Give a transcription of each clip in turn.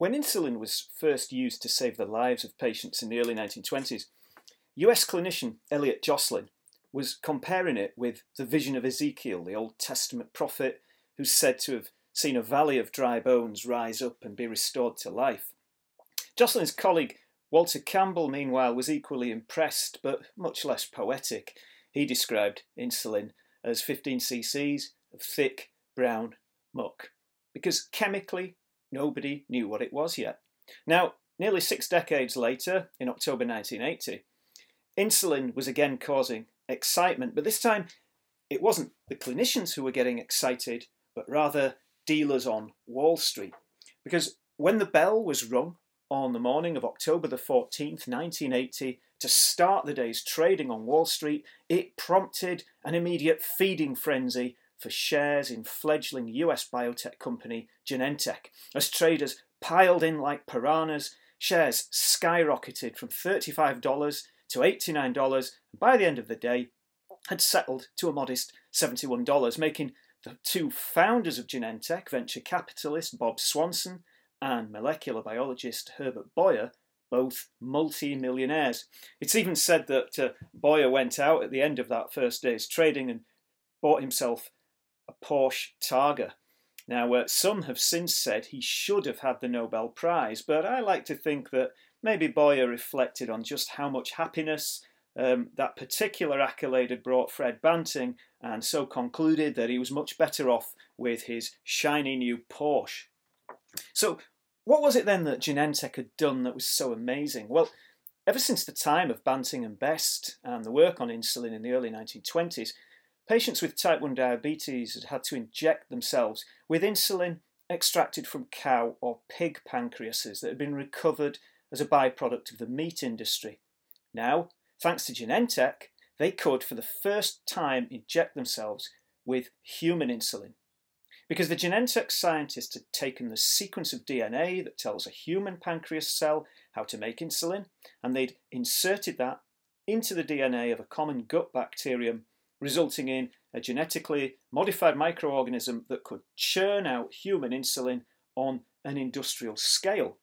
When insulin was first used to save the lives of patients in the early 1920s, US clinician Elliot Joslin was comparing it with the vision of Ezekiel, the Old Testament prophet, who's said to have seen a valley of dry bones rise up and be restored to life. Joslin's colleague Walter Campbell, meanwhile, was equally impressed, but much less poetic. He described insulin as 15 cc's of thick, brown muck, because chemically, nobody knew what it was yet. Now, nearly 6 decades later, in October 1980, insulin was again causing excitement, but this time it wasn't the clinicians who were getting excited, but rather dealers on Wall Street. Because when the bell was rung on the morning of October the 14th, 1980, to start the day's trading on Wall Street, it prompted an immediate feeding frenzy for shares in fledgling US biotech company Genentech. As traders piled in like piranhas, shares skyrocketed from $35 to $89, and by the end of the day had settled to a modest $71, making the two founders of Genentech, venture capitalist Bob Swanson and molecular biologist Herbert Boyer, both multi-millionaires. It's even said that Boyer went out at the end of that first day's trading and bought himself a Porsche Targa. Now, some have since said he should have had the Nobel Prize, but I like to think that maybe Boyer reflected on just how much happiness that particular accolade had brought Fred Banting, and so concluded that he was much better off with his shiny new Porsche. So, what was it then that Genentech had done that was so amazing? Well, ever since the time of Banting and Best and the work on insulin in the early 1920s, patients with type 1 diabetes had had to inject themselves with insulin extracted from cow or pig pancreases that had been recovered as a byproduct of the meat industry. Now, thanks to Genentech, they could for the first time inject themselves with human insulin. Because the Genentech scientists had taken the sequence of DNA that tells a human pancreas cell how to make insulin, and they'd inserted that into the DNA of a common gut bacterium, resulting in a genetically modified microorganism that could churn out human insulin on an industrial scale.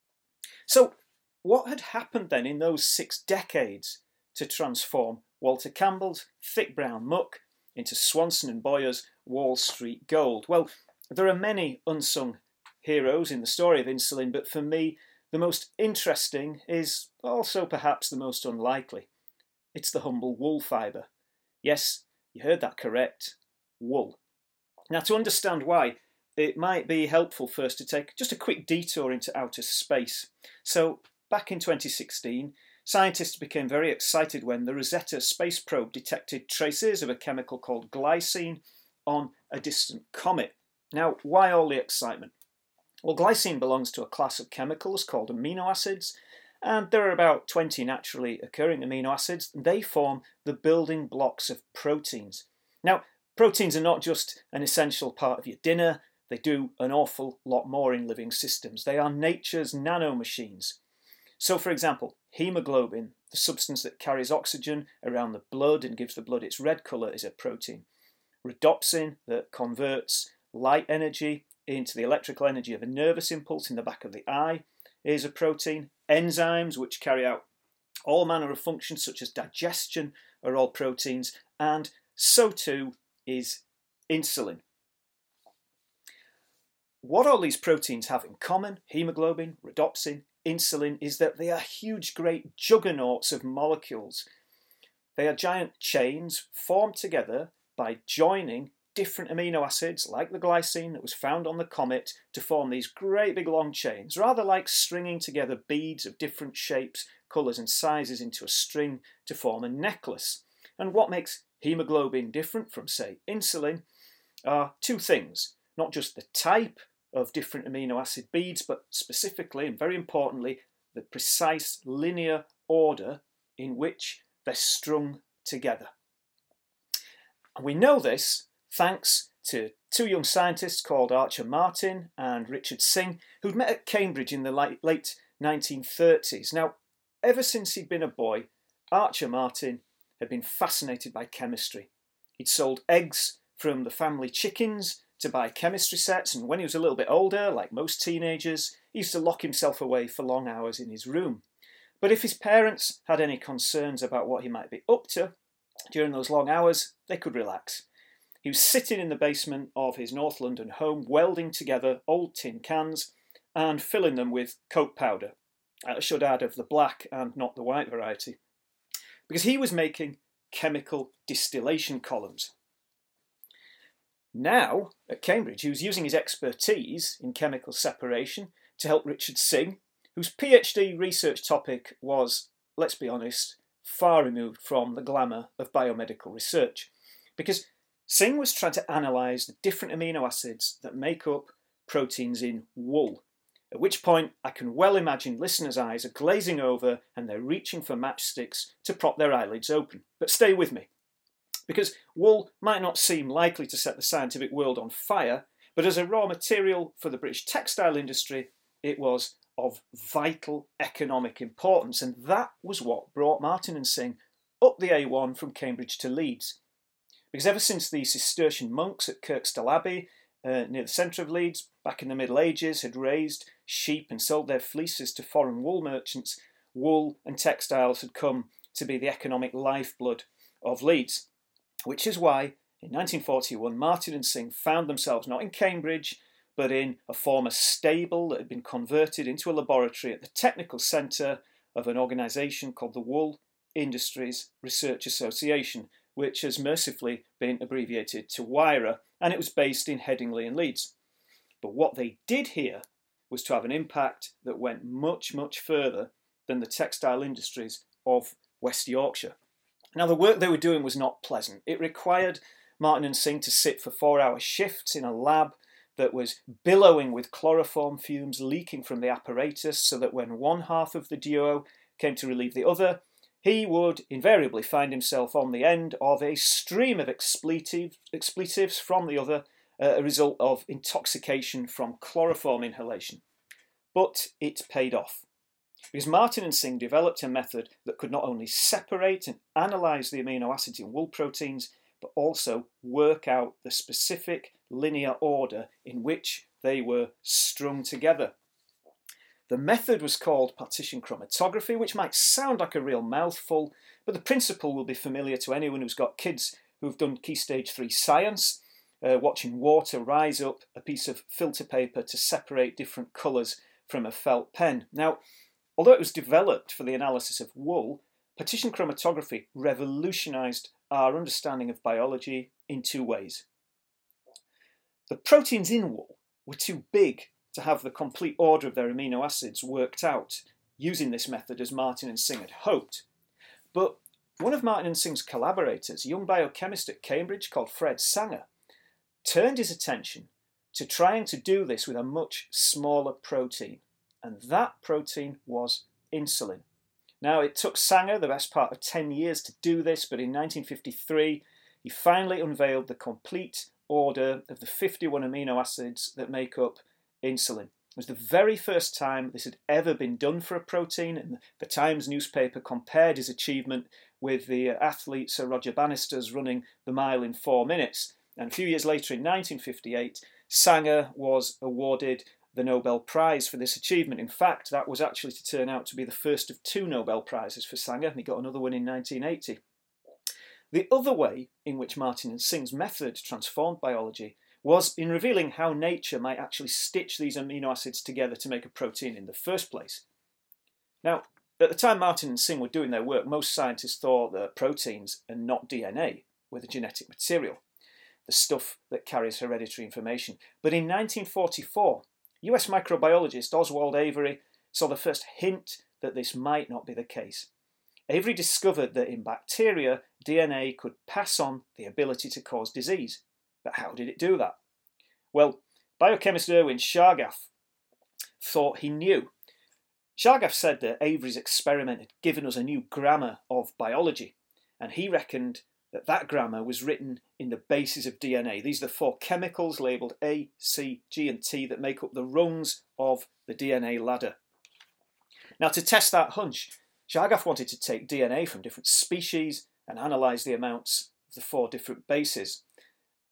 So, what had happened then in those 6 decades to transform Walter Campbell's thick brown muck into Swanson and Boyer's Wall Street gold? Well, there are many unsung heroes in the story of insulin, but for me, the most interesting is also perhaps the most unlikely. It's the humble wool fibre. Yes, you heard that correct, wool. Now, to understand why, it might be helpful first to take just a quick detour into outer space. So, back in 2016, scientists became very excited when the Rosetta space probe detected traces of a chemical called glycine on a distant comet. Now, why all the excitement? Well, glycine belongs to a class of chemicals called amino acids, and there are about 20 naturally occurring amino acids. They form the building blocks of proteins. Now, proteins are not just an essential part of your dinner, they do an awful lot more in living systems. They are nature's nanomachines. So, for example, hemoglobin, the substance that carries oxygen around the blood and gives the blood its red colour, is a protein. Rhodopsin, that converts light energy into the electrical energy of a nervous impulse in the back of the eye, is a protein. Enzymes, which carry out all manner of functions such as digestion, are all proteins, and so too is insulin. What all these proteins have in common, hemoglobin, rhodopsin, insulin, is that they are huge, great juggernauts of molecules. They are giant chains formed together by joining different amino acids, like the glycine that was found on the comet, to form these great big long chains, rather like stringing together beads of different shapes, colours and sizes into a string to form a necklace. And what makes hemoglobin different from, say, insulin are 2 things, not just the type of different amino acid beads, but specifically and very importantly, the precise linear order in which they're strung together. And we know this thanks to 2 young scientists called Archer Martin and Richard Singh, who'd met at Cambridge in the late 1930s. Now, ever since he'd been a boy, Archer Martin had been fascinated by chemistry. He'd sold eggs from the family chickens to buy chemistry sets, and when he was a little bit older, like most teenagers, he used to lock himself away for long hours in his room. But if his parents had any concerns about what he might be up to during those long hours, they could relax. He was sitting in the basement of his North London home, welding together old tin cans and filling them with coke powder. I should add, of the black and not the white variety. Because he was making chemical distillation columns. Now, at Cambridge, he was using his expertise in chemical separation to help Richard Singh, whose PhD research topic was, let's be honest, far removed from the glamour of biomedical research. Because Singh was trying to analyse the different amino acids that make up proteins in wool. At which point, I can well imagine listeners' eyes are glazing over and they're reaching for matchsticks to prop their eyelids open. But stay with me. Because wool might not seem likely to set the scientific world on fire, but as a raw material for the British textile industry, it was of vital economic importance, and that was what brought Martin and Singh up the A1 from Cambridge to Leeds. Because ever since the Cistercian monks at Kirkstall Abbey, near the centre of Leeds, back in the Middle Ages, had raised sheep and sold their fleeces to foreign wool merchants, wool and textiles had come to be the economic lifeblood of Leeds. Which is why, in 1941, Martin and Singh found themselves not in Cambridge, but in a former stable that had been converted into a laboratory at the technical centre of an organisation called the Wool Industries Research Association, which has mercifully been abbreviated to WIRA, and it was based in Headingley and Leeds. But what they did here was to have an impact that went much, much further than the textile industries of West Yorkshire. Now, the work they were doing was not pleasant. It required Martin and Singh to sit for 4-hour shifts in a lab that was billowing with chloroform fumes leaking from the apparatus, so that when one half of the duo came to relieve the other, he would invariably find himself on the end of a stream of expletives from the other, a result of intoxication from chloroform inhalation. But it paid off. Because Martin and Singh developed a method that could not only separate and analyse the amino acids in wool proteins, but also work out the specific linear order in which they were strung together. The method was called partition chromatography, which might sound like a real mouthful, but the principle will be familiar to anyone who's got kids who've done Key Stage 3 science, watching water rise up a piece of filter paper to separate different colours from a felt pen. Now, although it was developed for the analysis of wool, partition chromatography revolutionised our understanding of biology in two ways. The proteins in wool were too big to have the complete order of their amino acids worked out using this method as Martin and Singh had hoped. But one of Martin and Singh's collaborators, a young biochemist at Cambridge called Fred Sanger, turned his attention to trying to do this with a much smaller protein, and that protein was insulin. Now, it took Sanger the best part of 10 years to do this, but in 1953 he finally unveiled the complete order of the 51 amino acids that make up insulin. It was the very first time this had ever been done for a protein, and the Times newspaper compared his achievement with the athlete Sir Roger Bannister's running the mile in 4 minutes. And a few years later, in 1958, Sanger was awarded the Nobel Prize for this achievement. In fact, that was actually to turn out to be the first of 2 Nobel Prizes for Sanger, and he got another one in 1980. The other way in which Martin and Singh's method transformed biology was in revealing how nature might actually stitch these amino acids together to make a protein in the first place. Now, at the time Martin and Singh were doing their work, most scientists thought that proteins and not DNA were the genetic material, the stuff that carries hereditary information. But in 1944, US microbiologist Oswald Avery saw the first hint that this might not be the case. Avery discovered that in bacteria, DNA could pass on the ability to cause disease. But how did it do that? Well, biochemist Erwin Chargaff thought he knew. Chargaff said that Avery's experiment had given us a new grammar of biology, and he reckoned that that grammar was written in the bases of DNA. These are the 4 chemicals labelled A, C, G and T that make up the rungs of the DNA ladder. Now, to test that hunch, Chargaff wanted to take DNA from different species and analyse the amounts of the 4 different bases.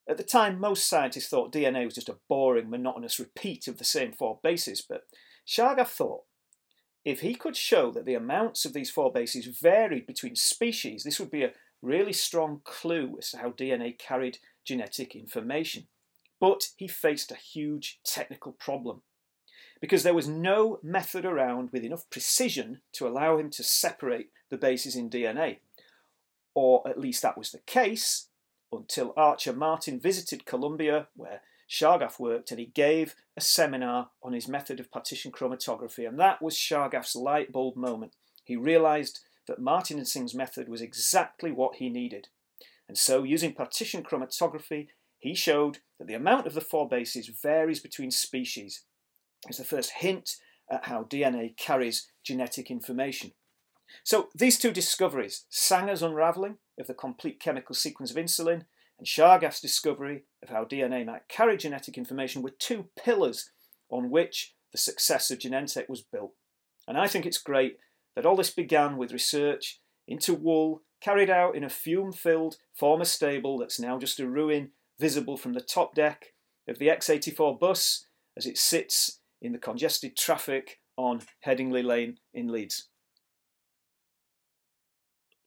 At the time, most scientists thought DNA was just a boring, monotonous repeat of the same 4 bases, but Chargaff thought if he could show that the amounts of these 4 bases varied between species, this would be a really strong clue as to how DNA carried genetic information. But he faced a huge technical problem, because there was no method around with enough precision to allow him to separate the bases in DNA. Or at least that was the case until Archer Martin visited Columbia, where Chargaff worked, and he gave a seminar on his method of partition chromatography, and that was Chargaff's light bulb moment. He realised that Martin and Singh's method was exactly what he needed. And so, using partition chromatography, he showed that the amount of the 4 bases varies between species. It's the first hint at how DNA carries genetic information. So these 2 discoveries, Sanger's unravelling of the complete chemical sequence of insulin and Chargaff's discovery of how DNA might carry genetic information, were 2 pillars on which the success of Genentech was built. And I think it's great that all this began with research into wool carried out in a fume-filled former stable that's now just a ruin visible from the top deck of the X84 bus as it sits in the congested traffic on Headingley Lane in Leeds.